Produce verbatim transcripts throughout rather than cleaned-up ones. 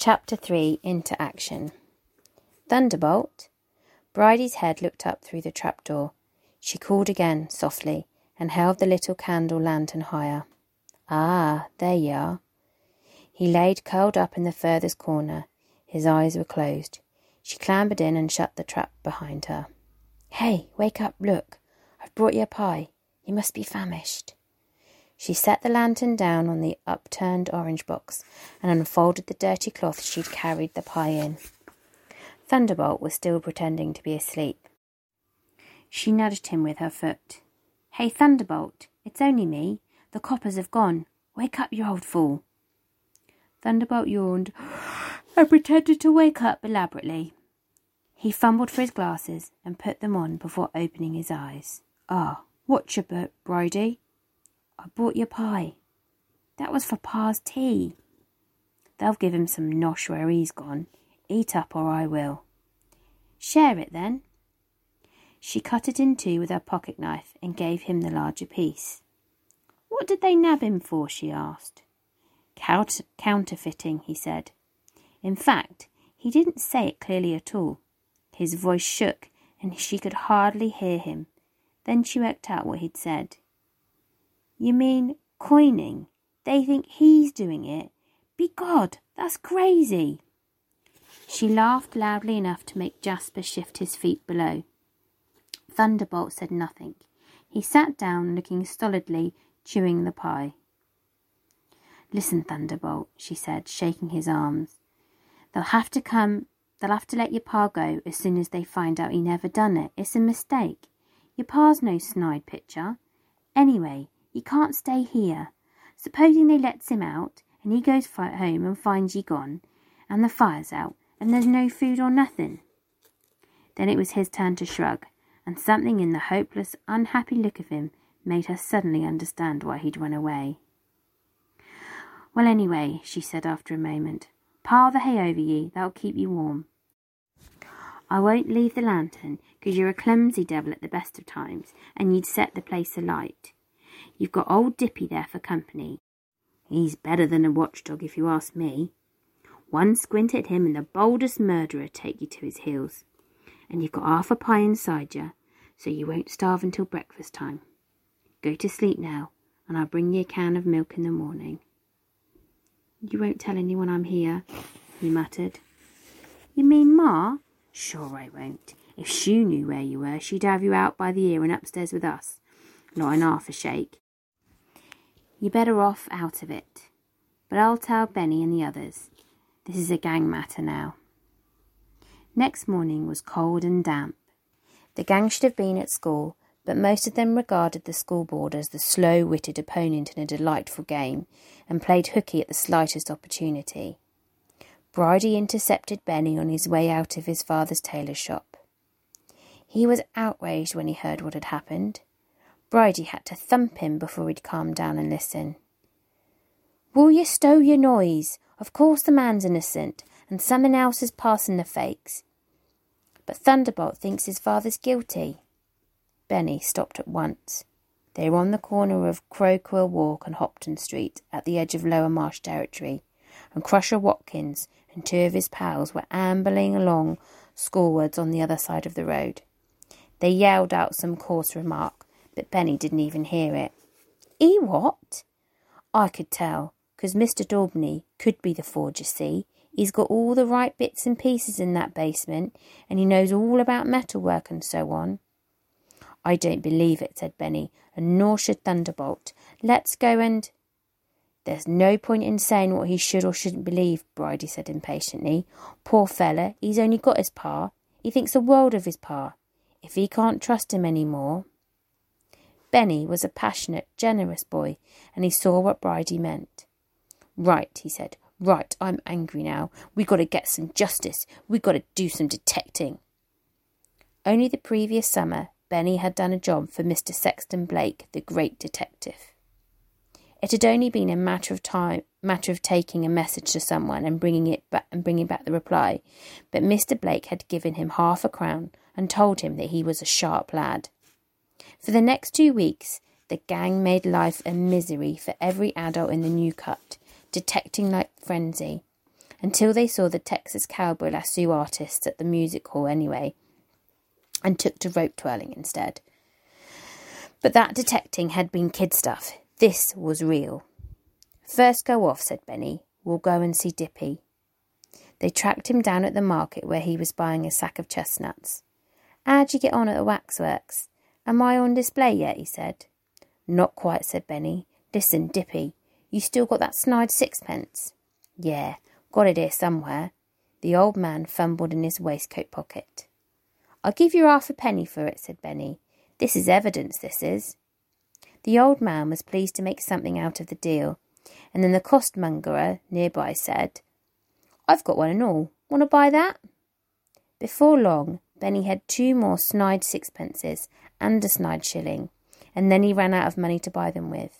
Chapter three. Into Action. Thunderbolt! Bridie's head looked up through the trapdoor. She called again, softly, and held the little candle lantern higher. Ah, there you are. He laid curled up in the furthest corner. His eyes were closed. She clambered in and shut the trap behind her. Hey, wake up, look. I've brought you a pie. You must be famished. She set the lantern down on the upturned orange box and unfolded the dirty cloth she'd carried the pie in. Thunderbolt was still pretending to be asleep. She nudged him with her foot. Hey, Thunderbolt, it's only me. The coppers have gone. Wake up, you old fool. Thunderbolt yawned and pretended to wake up elaborately. He fumbled for his glasses and put them on before opening his eyes. Ah, what's your boat, Bridie? I bought you pie. That was for Pa's tea. They'll give him some nosh where he's gone. Eat up or I will. Share it then. She cut it in two with her pocket knife and gave him the larger piece. What did they nab him for? She asked. Count- counterfeiting, he said. In fact, he didn't say it clearly at all. His voice shook and she could hardly hear him. Then she worked out what he'd said. You mean coining? They think he's doing it? Begod, that's crazy. She laughed loudly enough to make Jasper shift his feet below. Thunderbolt said nothing. He sat down, looking stolidly, chewing the pie. Listen, Thunderbolt, she said, shaking his arms. They'll have to come, they'll have to let your pa go as soon as they find out he never done it. It's a mistake. Your pa's no snide pitcher. Anyway, he can't stay here. Supposing they lets him out, and he goes home and finds ye gone, and the fire's out, and there's no food or nothing. Then it was his turn to shrug, and something in the hopeless, unhappy look of him made her suddenly understand why he'd run away. Well, anyway, she said after a moment, pile the hay over ye, that'll keep you warm. I won't leave the lantern, 'cause you're a clumsy devil at the best of times, and you'd set the place alight. You've got old Dippy there for company. He's better than a watchdog, if you ask me. One squint at him and the boldest murderer take you to his heels. And you've got half a pie inside you, so you won't starve until breakfast time. Go to sleep now, and I'll bring you a can of milk in the morning. You won't tell anyone I'm here, he muttered. You mean Ma? Sure I won't. If she knew where you were, she'd have you out by the ear and upstairs with us. Not in half a shake. You're better off out of it. But I'll tell Benny and the others. This is a gang matter now. Next morning was cold and damp. The gang should have been at school, but most of them regarded the school board as the slow-witted opponent in a delightful game and played hooky at the slightest opportunity. Bridie intercepted Benny on his way out of his father's tailor shop. He was outraged when he heard what had happened. Bridie had to thump him before he'd calm down and listen. Will you stow your noise? Of course the man's innocent, and someone else is passing the fakes. But Thunderbolt thinks his father's guilty. Benny stopped at once. They were on the corner of Crowquill Walk and Hopton Street, at the edge of Lower Marsh territory, and Crusher Watkins and two of his pals were ambling along schoolwards on the other side of the road. They yelled out some coarse remark, but Benny didn't even hear it. "E what?" I could tell, 'cause Mister Daubeny could be the forger, see. He's got all the right bits and pieces in that basement, and he knows all about metalwork and so on. I don't believe it, said Benny, and nor should Thunderbolt. Let's go and... There's no point in saying what he should or shouldn't believe, Bridie said impatiently. Poor fella, he's only got his pa. He thinks the world of his pa. If he can't trust him any more... Benny was a passionate, generous boy, and he saw what Bridie meant. Right, he said. Right, I'm angry now. We got to get some justice. We got to do some detecting. Only the previous summer, Benny had done a job for Mister Sexton Blake, the great detective. It had only been a matter of time, matter of taking a message to someone and bringing it back and bringing back the reply, but Mister Blake had given him half a crown and told him that he was a sharp lad. For the next two weeks, the gang made life a misery for every adult in the New Cut, detecting like frenzy, until they saw the Texas Cowboy Lasso artists at the music hall anyway, and took to rope twirling instead. But that detecting had been kid stuff. This was real. "First go off," said Benny. "We'll go and see Dippy." They tracked him down at the market where he was buying a sack of chestnuts. "How'd you get on at the waxworks? Am I on display yet?" he said. "Not quite," said Benny. "Listen, Dippy, you still got that snide sixpence?" "Yeah, got it here somewhere." The old man fumbled in his waistcoat pocket. "I'll give you half a penny for it," said Benny. "This is evidence, this is." The old man was pleased to make something out of the deal, and then the costermonger nearby said, "I've got one and all. Want to buy that?" Before long, Benny had two more snide sixpences and a snide shilling, and then he ran out of money to buy them with.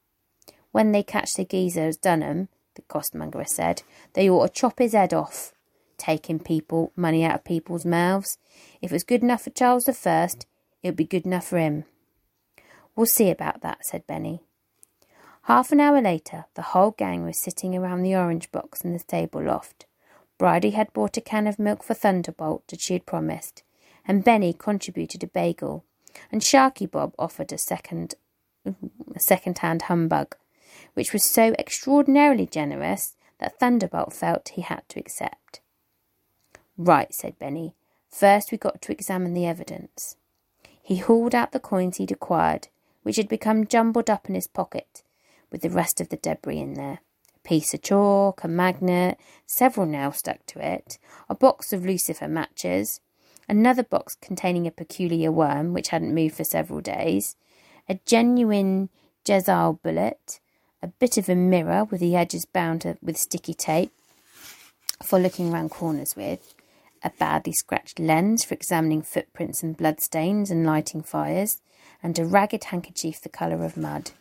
"When they catch the geezer as done 'em," the costermonger said, "they ought to chop his head off. Taking people money out of people's mouths. If it was good enough for Charles the First, it would be good enough for him." "We'll see about that," said Benny. Half an hour later, the whole gang was sitting around the orange box in the stable loft. Bridie had bought a can of milk for Thunderbolt that she had promised, and Benny contributed a bagel, and Sharky Bob offered a second, a second-hand humbug, which was so extraordinarily generous that Thunderbolt felt he had to accept. "Right," said Benny. "First we got to examine the evidence." He hauled out the coins he'd acquired, which had become jumbled up in his pocket, with the rest of the debris in there. A piece of chalk, a magnet, several nails stuck to it, a box of lucifer matches, another box containing a peculiar worm which hadn't moved for several days, a genuine Jezal bullet, a bit of a mirror with the edges bound with sticky tape for looking round corners with, a badly scratched lens for examining footprints and bloodstains and lighting fires, and a ragged handkerchief the colour of mud.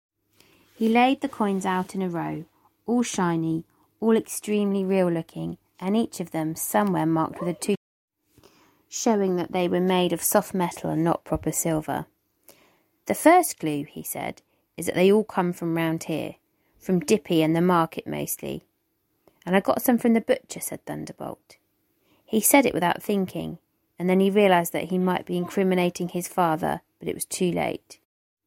He laid the coins out in a row, all shiny, all extremely real-looking, and each of them somewhere marked with a tooth, showing that they were made of soft metal and not proper silver. "The first clue," he said, "is that they all come from round here, from Dippy and the market mostly." "And I got some from the butcher," said Thunderbolt. He said it without thinking, and then he realised that he might be incriminating his father, but it was too late.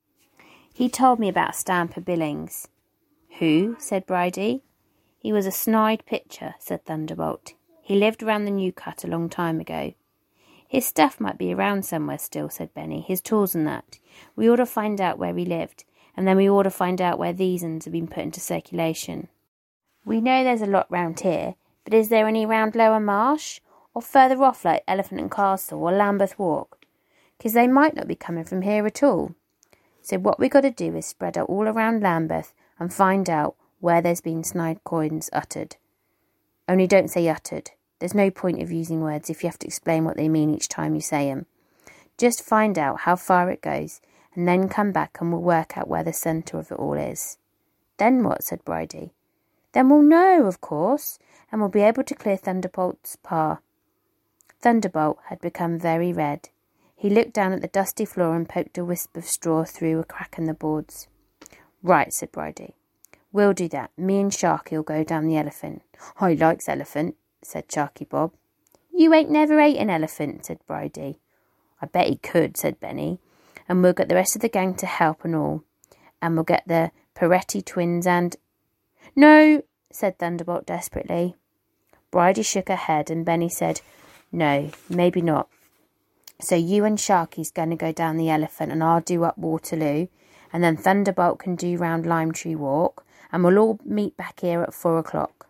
"He told me about Stamper Billings." "Who?" said Bridie. "He was a snide pitcher," said Thunderbolt. "He lived round the New Cut a long time ago." "His stuff might be around somewhere still," said Benny. "His tools and that. We ought to find out where he lived, and then we ought to find out where these uns have been put into circulation. We know there's a lot round here, but is there any round Lower Marsh, or further off like Elephant and Castle or Lambeth Walk? Because they might not be coming from here at all. So what we got to do is spread out all around Lambeth and find out where there's been snide coins uttered. Only don't say uttered. There's no point of using words if you have to explain what they mean each time you say 'em. Just find out how far it goes, and then come back and we'll work out where the centre of it all is." "Then what?" said Bridie. "Then we'll know, of course, and we'll be able to clear Thunderbolt's pa." Thunderbolt had become very red. He looked down at the dusty floor and poked a wisp of straw through a crack in the boards. "Right," said Bridie. "We'll do that. Me and Sharky'll go down the elephant." "I likes elephant," said Sharky Bob. "You ain't never ate an elephant," said Bridie. "I bet he could," said Benny. "And we'll get the rest of the gang to help and all. And we'll get the Peretti twins and—" "No," said Thunderbolt desperately. Bridie shook her head and Benny said, "No, maybe not. So you and Sharky's going to go down the elephant and I'll do up Waterloo, and then Thunderbolt can do round Lime Tree Walk, and we'll all meet back here at four o'clock."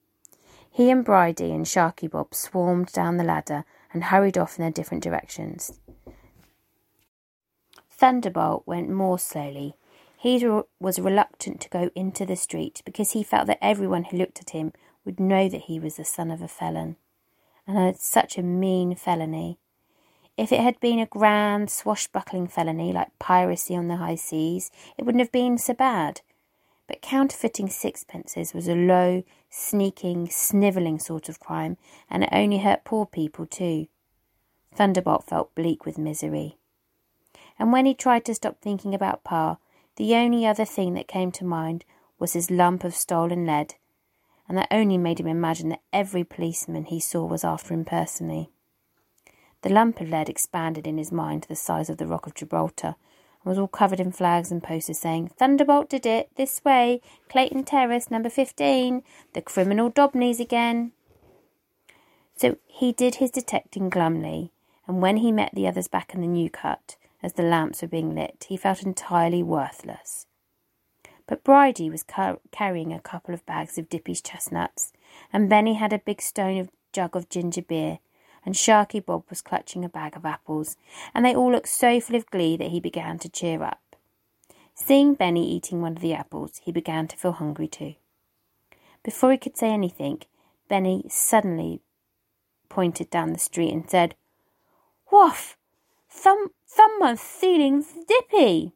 He and Bridie and Sharky Bob swarmed down the ladder and hurried off in their different directions. Thunderbolt went more slowly. He was reluctant to go into the street because he felt that everyone who looked at him would know that he was the son of a felon, and had such a mean felony. If it had been a grand, swashbuckling felony like piracy on the high seas, it wouldn't have been so bad. But counterfeiting sixpences was a low, sneaking, snivelling sort of crime, and it only hurt poor people too. Thunderbolt felt bleak with misery. And when he tried to stop thinking about Pa, the only other thing that came to mind was his lump of stolen lead, and that only made him imagine that every policeman he saw was after him personally. The lump of lead expanded in his mind to the size of the Rock of Gibraltar, and was all covered in flags and posters saying, "Thunderbolt did it, this way, Clayton Terrace, number fifteen, the criminal Dobneys again." So he did his detecting glumly, and when he met the others back in the New Cut, as the lamps were being lit, he felt entirely worthless. But Bridie was car- carrying a couple of bags of Dippy's chestnuts, and Benny had a big stone of jug of ginger beer, and Sharky Bob was clutching a bag of apples, and they all looked so full of glee that he began to cheer up. Seeing Benny eating one of the apples, he began to feel hungry too. Before he could say anything, Benny suddenly pointed down the street and said, "Woof! Some, someone's stealing Dippy!"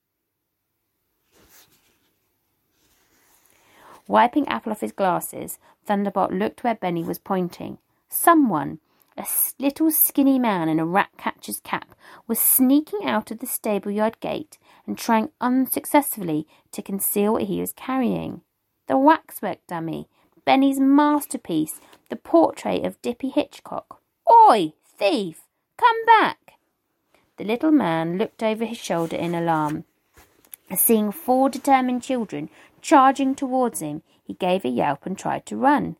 Wiping apple off his glasses, Thunderbolt looked where Benny was pointing. Someone, a little skinny man in a rat-catcher's cap, was sneaking out of the stable-yard gate and trying unsuccessfully to conceal what he was carrying. The waxwork dummy, Benny's masterpiece, the portrait of Dippy Hitchcock. "Oi, thief! Come back!" The little man looked over his shoulder in alarm. Seeing four determined children charging towards him, he gave a yelp and tried to run.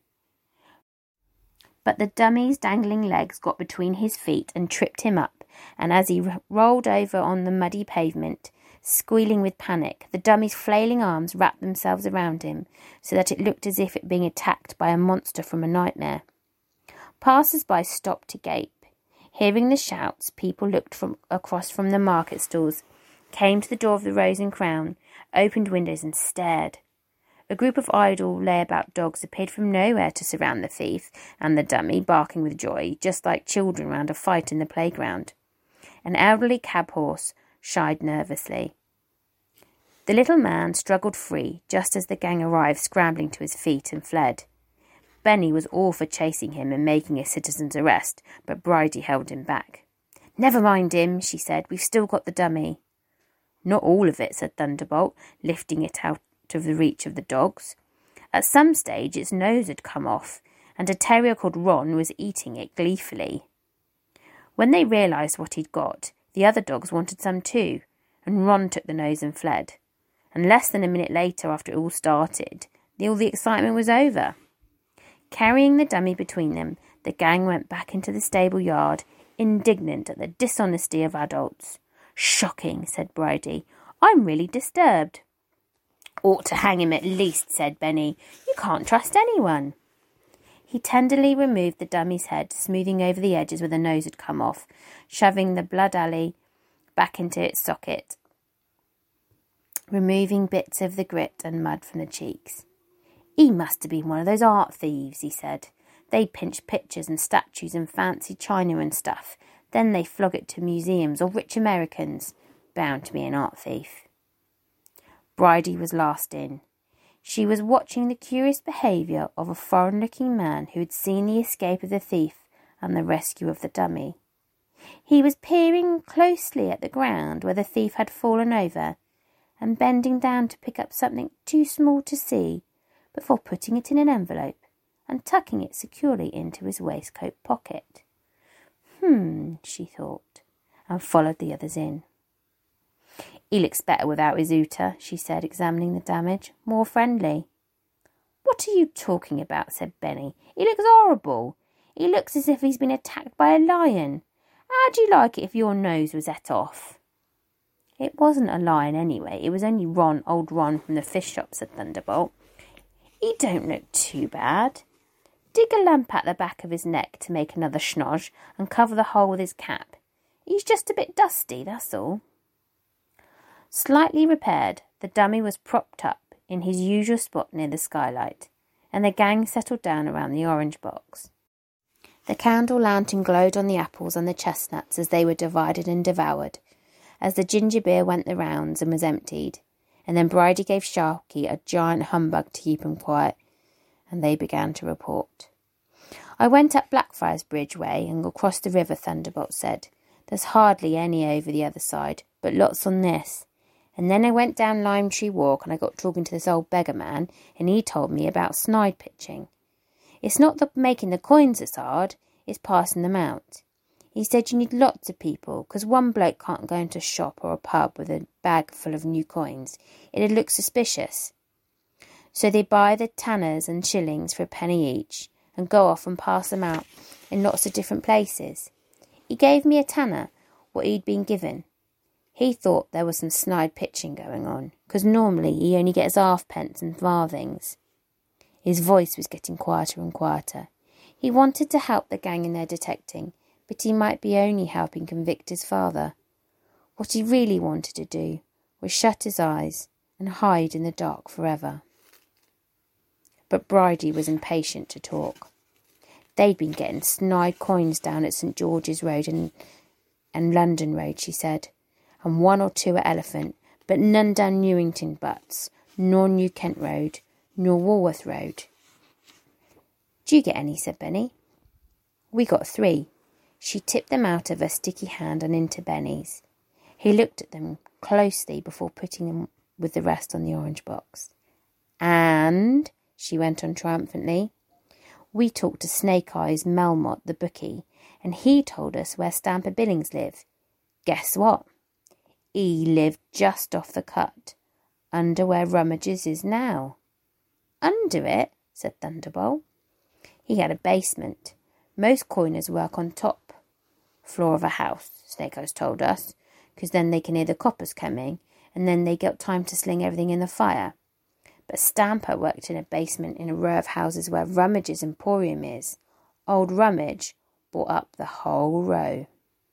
But the dummy's dangling legs got between his feet and tripped him up, and as he r- rolled over on the muddy pavement, squealing with panic, the dummy's flailing arms wrapped themselves around him, so that it looked as if it being attacked by a monster from a nightmare. Passers-by stopped to gape. Hearing the shouts, people looked from across from the market stalls, came to the door of the Rose and Crown, opened windows and stared. A group of idle, layabout dogs appeared from nowhere to surround the thief and the dummy, barking with joy, just like children round a fight in the playground. An elderly cab horse shied nervously. The little man struggled free just as the gang arrived, scrambling to his feet, and fled. Benny was all for chasing him and making a citizen's arrest, but Bridie held him back. "Never mind him," she said. "We've still got the dummy." "Not all of it," said Thunderbolt, lifting it out of the reach of the dogs. "At some stage its nose had come off, and a terrier called Ron was eating it gleefully. When they realised what he'd got, the other dogs wanted some too, and Ron took the nose and fled. And less than a minute later, after it all started, the, all the excitement was over." Carrying the dummy between them, the gang went back into the stable yard, indignant at the dishonesty of adults. "Shocking," said Bridie. "I'm really disturbed." "Ought to hang him at least," said Benny. "You can't trust anyone." He tenderly removed the dummy's head, smoothing over the edges where the nose had come off, shoving the blood alley back into its socket, removing bits of the grit and mud from the cheeks. "He must have been one of those art thieves," he said. "They pinch pictures and statues and fancy china and stuff. Then they flog it to museums or rich Americans. Bound to be an art thief." Bridie was last in. She was watching the curious behaviour of a foreign-looking man who had seen the escape of the thief and the rescue of the dummy. He was peering closely at the ground where the thief had fallen over, and bending down to pick up something too small to see, before putting it in an envelope and tucking it securely into his waistcoat pocket. Hmm, she thought, and followed the others in. "He looks better without his hooter," she said, examining the damage. "More friendly." "What are you talking about?" said Benny. "He looks horrible. He looks as if he's been attacked by a lion. How'd you like it if your nose was et off?" "It wasn't a lion anyway. It was only Ron, old Ron from the fish shop," said Thunderbolt. "He don't look too bad. Dig a lump at the back of his neck to make another schnoz and cover the hole with his cap. He's just a bit dusty, that's all." Slightly repaired, the dummy was propped up in his usual spot near the skylight, and the gang settled down around the orange box. The candle lantern glowed on the apples and the chestnuts as they were divided and devoured, as the ginger beer went the rounds and was emptied, and then Bridie gave Sharky a giant humbug to keep him quiet, and they began to report. "I went up Blackfriars Bridge way and across the river," Thunderbolt said. "There's hardly any over the other side, but lots on this. And then I went down Lime Tree Walk and I got talking to this old beggar man, and he told me about snide pitching. It's not the making the coins that's hard, it's passing them out. He said you need lots of people, because one bloke can't go into a shop or a pub with a bag full of new coins. It'd look suspicious. So they buy the tanners and shillings for a penny each and go off and pass them out in lots of different places. He gave me a tanner, what he'd been given. He thought there was some snide pitching going on, because normally he only gets halfpence and farthings. His voice was getting quieter and quieter. He wanted to help the gang in their detecting, but he might be only helping convict his father. What he really wanted to do was shut his eyes and hide in the dark forever. But Bridie was impatient to talk. They'd been getting snide coins down at St George's Road and, and London Road, she said, and one or two at Elephant, but none down Newington Butts, nor New Kent Road, nor Walworth Road. Do you get any? Said Benny. We got three. She tipped them out of her sticky hand and into Benny's. He looked at them closely before putting them with the rest on the orange box. And, she went on triumphantly, we talked to Snake Eyes Melmotte, the bookie, and he told us where Stamper Billings lived. Guess what? He lived just off the cut, under where Rummages is now. Under it? Said Thunderbolt. He had a basement. Most coiners work on top floor of a house, Snake Eyes told us, because then they can hear the coppers coming, and then they got time to sling everything in the fire. But Stamper worked in a basement in a row of houses where Rummage's Emporium is. Old Rummage bought up the whole row.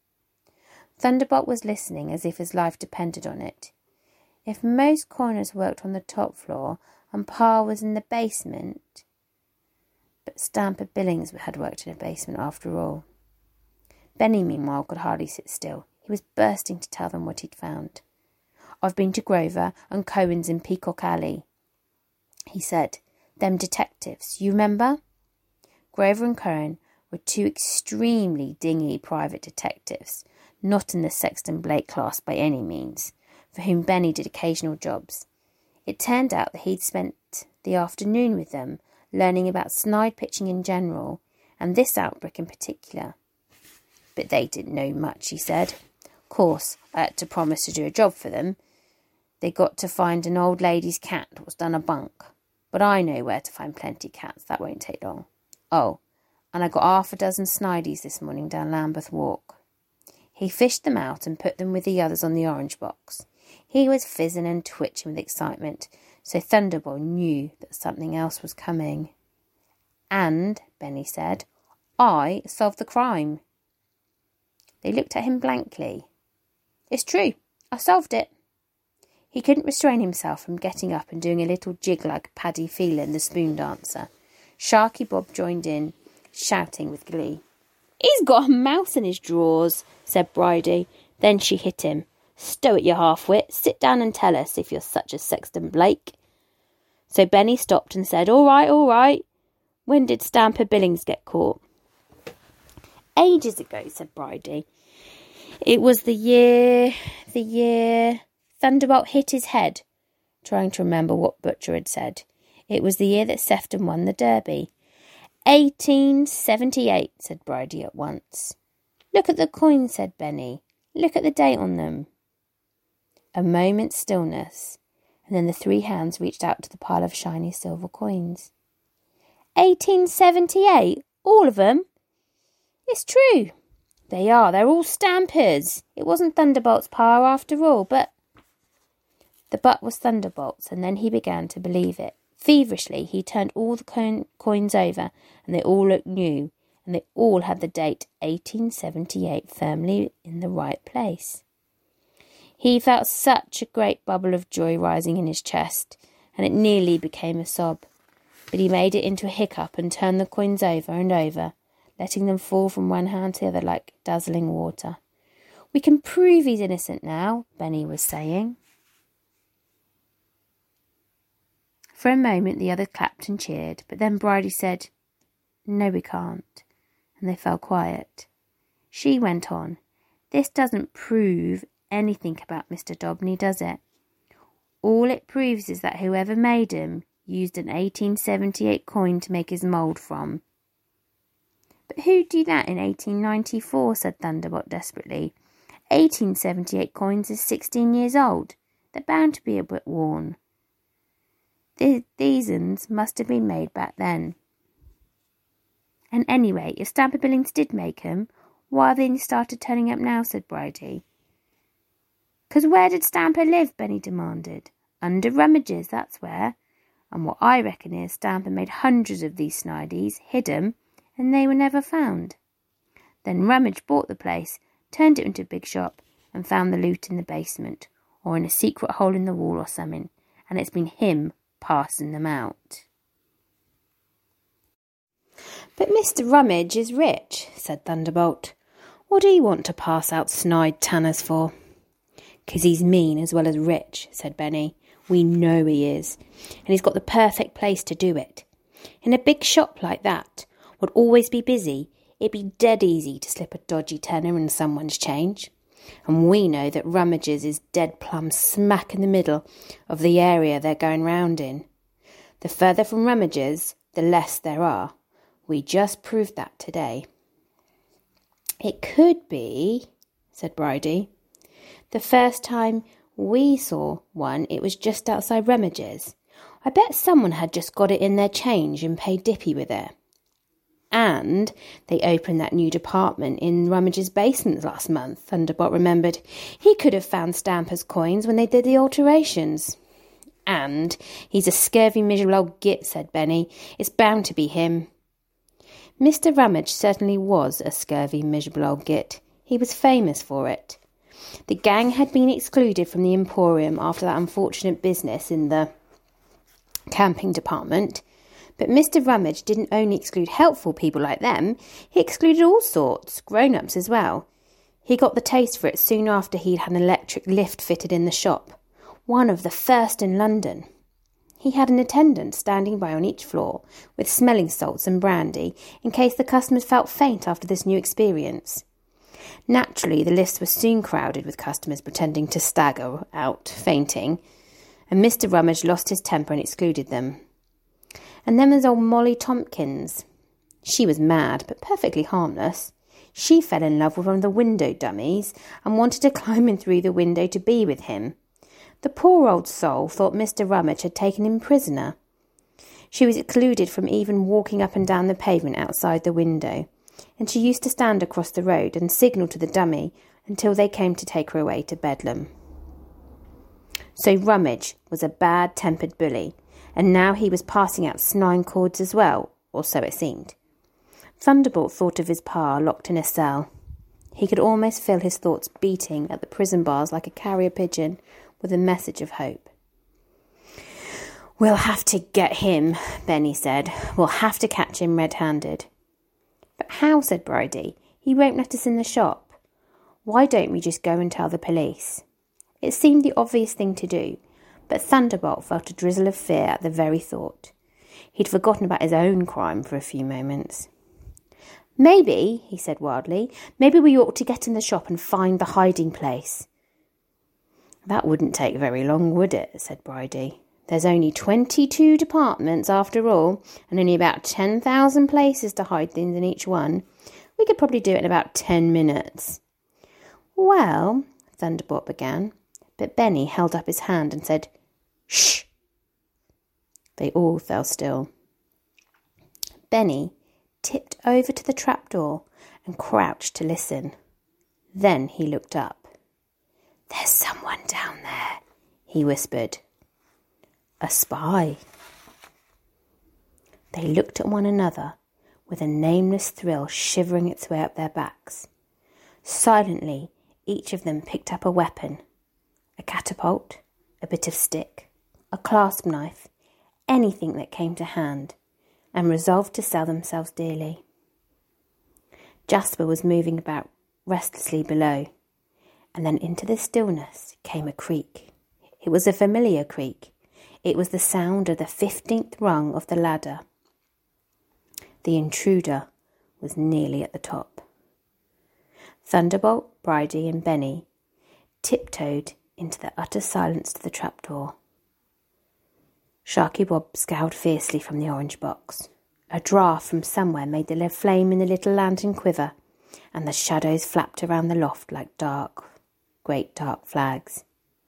Thunderbolt was listening as if his life depended on it. If most coiners worked on the top floor and Pa was in the basement... But Stamper Billings had worked in a basement after all. Benny, meanwhile, could hardly sit still. He was bursting to tell them what he'd found. I've been to Grover and Cohen's in Peacock Alley, he said. Them detectives, you remember? Grover and Cohen were two extremely dingy private detectives, not in the Sexton Blake class by any means, for whom Benny did occasional jobs. It turned out that he'd spent the afternoon with them, learning about snide pitching in general, and this outbreak in particular. But they didn't know much, he said. Of course, I had to promise to do a job for them. They got to find an old lady's cat that was done a bunk. But I know where to find plenty cats, that won't take long. Oh, and I got half a dozen snidies this morning down Lambeth Walk. He fished them out and put them with the others on the orange box. He was fizzing and twitching with excitement, so Thunderbolt knew that something else was coming. And, Benny said, I solved the crime. They looked at him blankly. It's true, I solved it. He couldn't restrain himself from getting up and doing a little jig like Paddy Phelan, the spoon dancer. Sharky Bob joined in, shouting with glee. He's got a mouse in his drawers, said Bridie. Then she hit him. Stow it, you half-wit. Sit down and tell us if you're such a Sexton Blake. So Benny stopped and said, all right, all right. When did Stamper Billings get caught? Ages ago, said Bridie. It was the year, the year... Thunderbolt hit his head, trying to remember what Butcher had said. It was the year that Sefton won the Derby. Eighteen seventy-eight, said Bridie at once. Look at the coins, said Benny. Look at the date on them. A moment's stillness, and then the three hands reached out to the pile of shiny silver coins. Eighteen seventy-eight? All of them? It's true. They are. They're all Stampers. It wasn't Thunderbolt's power after all, but... The butt was Thunderbolt's, and then he began to believe it. Feverishly, he turned all the coin- coins over, and they all looked new, and they all had the date eighteen seventy-eight firmly in the right place. He felt such a great bubble of joy rising in his chest, and it nearly became a sob. But he made it into a hiccup and turned the coins over and over, letting them fall from one hand to the other like dazzling water. We can prove he's innocent now, Benny was saying. For a moment the others clapped and cheered, but then Bridie said, No, we can't, and they fell quiet. She went on, This doesn't prove anything about Mister Dobney, does it? All it proves is that whoever made him used an eighteen seventy-eight coin to make his mould from." "But who'd do that in eighteen ninety-four?" said Thunderbolt desperately. eighteen seventy-eight coins is sixteen years old. They're bound to be a bit worn. Th- these uns must have been made back then. "And anyway, if Stamper Billings did make 'em, why have they only started turning up now?" said Bridie. "'Cause where did Stamper live?" Benny demanded. "Under Rummages, that's where. And what I reckon is Stamper made hundreds of these Snidies, hid 'em, and they were never found. Then Rummage bought the place, turned it into a big shop, and found the loot in the basement, or in a secret hole in the wall or something, and it's been him passing them out." "But Mister Rummage is rich," said Thunderbolt. "What do he want to pass out snide tanners for?" "'Cause he's mean as well as rich," said Benny. "We know he is, and he's got the perfect place to do it. In a big shop like that would always be busy. It'd be dead easy to slip a dodgy tenner in someone's change. And we know that Rummages is dead plumb smack in the middle of the area they're going round in. The further from Rummages, the less there are. We just proved that today." "It could be," said Bridie. "The first time we saw one, it was just outside Rummages. I bet someone had just got it in their change and paid Dippy with it. And they opened that new department in Rummage's basement last month," Thunderbolt remembered. "He could have found Stamper's coins when they did the alterations." "And he's a scurvy, miserable old git," said Benny. "It's bound to be him." Mister Rummage certainly was a scurvy, miserable old git. He was famous for it. The gang had been excluded from the Emporium after that unfortunate business in the camping department. But Mister Rummage didn't only exclude helpful people like them, he excluded all sorts, grown-ups as well. He got the taste for it soon after he'd had an electric lift fitted in the shop, one of the first in London. He had an attendant standing by on each floor, with smelling salts and brandy, in case the customers felt faint after this new experience. Naturally, the lifts were soon crowded with customers pretending to stagger out, fainting, and Mister Rummage lost his temper and excluded them. And then there's old Molly Tompkins. She was mad, but perfectly harmless. She fell in love with one of the window dummies and wanted to climb in through the window to be with him. The poor old soul thought Mister Rummage had taken him prisoner. She was excluded from even walking up and down the pavement outside the window, and she used to stand across the road and signal to the dummy until they came to take her away to Bedlam. So Rummage was a bad-tempered bully, and now he was passing out snine cords as well, or so it seemed. Thunderbolt thought of his pa locked in a cell. He could almost feel his thoughts beating at the prison bars like a carrier pigeon with a message of hope. "We'll have to get him," Benny said. "We'll have to catch him red-handed." "But how?" said Bridie. "He won't let us in the shop. Why don't we just go and tell the police?" It seemed the obvious thing to do, but Thunderbolt felt a drizzle of fear at the very thought. He'd forgotten about his own crime for a few moments. "Maybe," he said wildly, "maybe we ought to get in the shop and find the hiding place." "That wouldn't take very long, would it?" said Bridie. "There's only twenty-two departments after all, and only about ten thousand places to hide things in each one. We could probably do it in about ten minutes. "Well," Thunderbolt began, but Benny held up his hand and said, "Shh!" They all fell still. Benny tipped over to the trapdoor and crouched to listen. Then he looked up. "There's someone down there," he whispered. "A spy." They looked at one another with a nameless thrill shivering its way up their backs. Silently, each of them picked up a weapon, a catapult, a bit of stick, a clasp knife, anything that came to hand, and resolved to sell themselves dearly. Jasper was moving about restlessly below, and then into the stillness came a creak. It was a familiar creak. It was the sound of the fifteenth rung of the ladder. The intruder was nearly at the top. Thunderbolt, Bridie, and Benny tiptoed into the utter silence to the trapdoor Sharky Bob scowled fiercely from the orange box. A draught from somewhere made the flame in the little lantern quiver, and the shadows flapped around the loft like dark, great dark flags.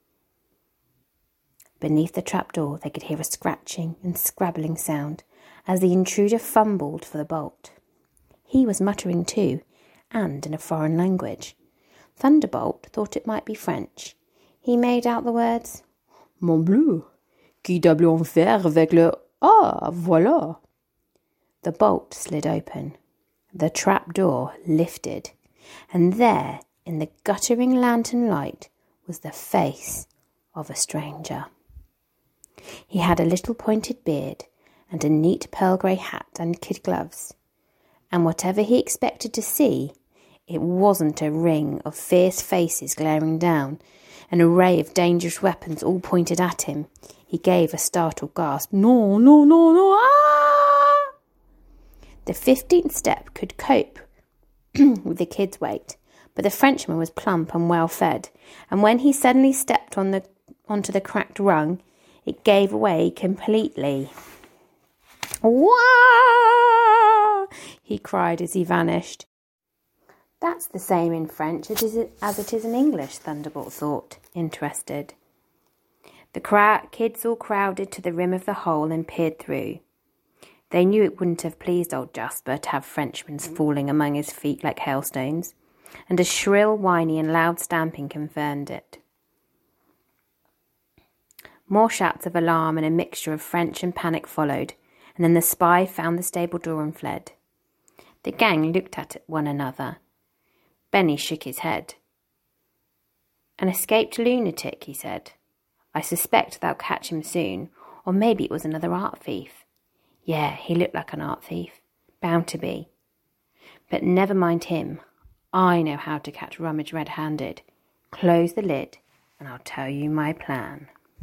Beneath the trapdoor they could hear a scratching and scrabbling sound as the intruder fumbled for the bolt. He was muttering too, and in a foreign language. Thunderbolt thought it might be French. He made out the words, "Mon bleu, qui double en fer avec le... Ah, voilà." The bolt slid open. The trapdoor lifted, and there, in the guttering lantern light, was the face of a stranger. He had a little pointed beard and a neat pearl grey hat and kid gloves, and whatever he expected to see, it wasn't a ring of fierce faces glaring down, an array of dangerous weapons all pointed at him. He gave a startled gasp. "No, no, no, no, ah!" The fifteenth step could cope with the kid's weight, but the Frenchman was plump and well fed, and when he suddenly stepped on the onto the cracked rung, it gave way completely. "Wah!" he cried as he vanished. That's the same in French as it is in English, Thunderbolt thought, interested. The cra- kids all crowded to the rim of the hole and peered through. They knew it wouldn't have pleased old Jasper to have Frenchmen falling among his feet like hailstones, and a shrill, whiny and loud stamping confirmed it. More shouts of alarm and a mixture of French and panic followed, and then the spy found the stable door and fled. The gang looked at one another. Benny shook his head. "An escaped lunatic," he said. "I suspect they'll catch him soon, or maybe it was another art thief. Yeah, he looked like an art thief. Bound to be. But never mind him. I know how to catch Rummage red-handed. Close the lid, and I'll tell you my plan."